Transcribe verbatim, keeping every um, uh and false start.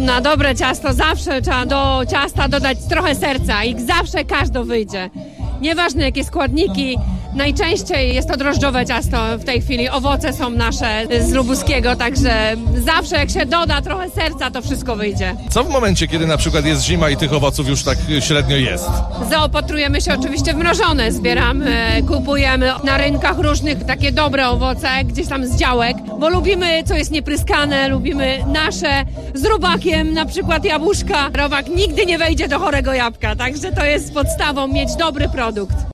na dobre ciasto zawsze trzeba do ciasta dodać trochę serca i zawsze każde wyjdzie. Nieważne jakie składniki, najczęściej jest to drożdżowe ciasto w tej chwili. Owoce są nasze z lubuskiego, także zawsze jak się doda trochę serca, to wszystko wyjdzie. Co w momencie, kiedy na przykład jest zima i tych owoców już tak średnio jest? Zaopatrujemy się oczywiście w mrożone, zbieramy, kupujemy na rynkach różnych takie dobre owoce, gdzieś tam z działek, bo lubimy co jest niepryskane, lubimy nasze z robakiem, na przykład jabłuszka. Robak nigdy nie wejdzie do chorego jabłka, także to jest podstawą mieć dobry produkt.